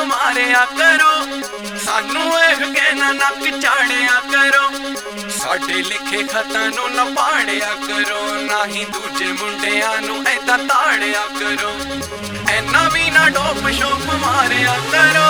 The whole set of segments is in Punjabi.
ਮਾਰਿਆ ਕਰੋ, ਸਾਨੂੰ ਇਹ ਕਹਿਣਾ ਨੱਕ ਚਾੜਿਆ ਕਰੋ। ਸਾਡੇ ਲਿਖੇ ਖਤਾਂ ਨੂੰ ਨਾ ਪਾੜਿਆ ਕਰੋ, ਨਾ ਹੀ ਦੂਜੇ ਮੁੰਡਿਆਂ ਨੂੰ ਏਦਾਂ ਤਾੜਿਆ ਕਰੋ। ਐਨਾ ਵੀ ਨਾ ਡੋਪ ਸ਼ੋਪ ਮਾਰਿਆ ਕਰੋ।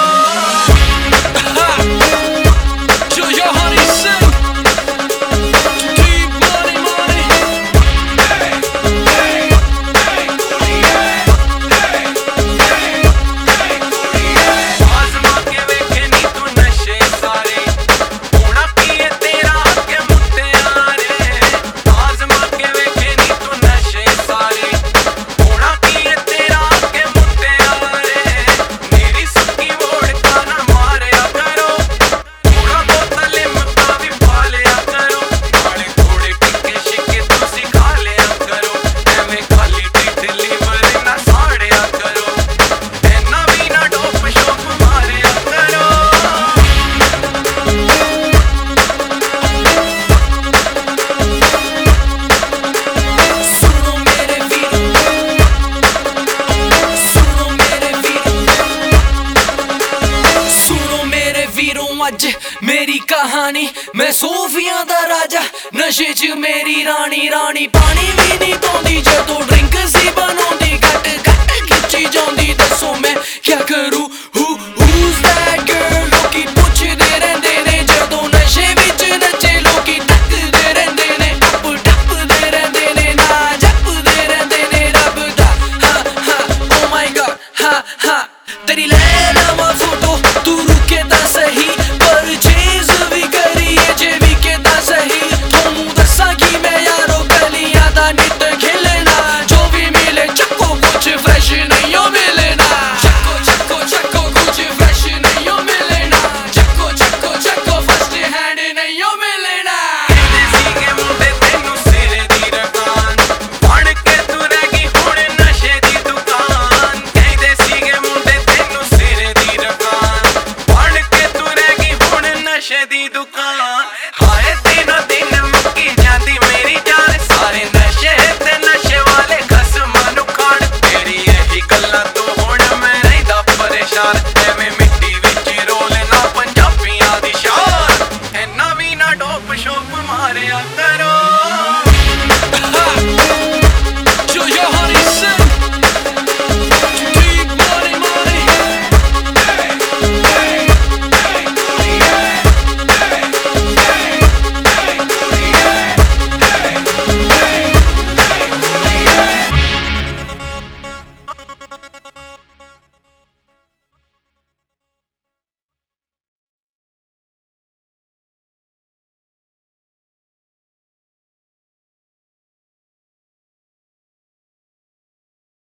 ਅੱਜ ਮੇਰੀ ਕਹਾਣੀ, ਮੈਂ ਸੂਫੀਆਂ ਦਾ ਰਾਜਾ, ਨਸ਼ੇ 'ਚ ਮੇਰੀ ਰਾਣੀ। ਰਾਣੀ ਪਾਣੀ ਵੀ ਨਹੀਂ ਪਾਉਂਦੀ, ਜਦੋਂ ਡਰਿੰਕ ਸੀ ਬਣਾਉਂਦੀ, ਘੱਟ ਘੱਟ ਖਿੱਚੀ ਜਾਂਦੀ। ਦੱਸੋ ਮੈਂ ਕਿਆ ਕਰੂ,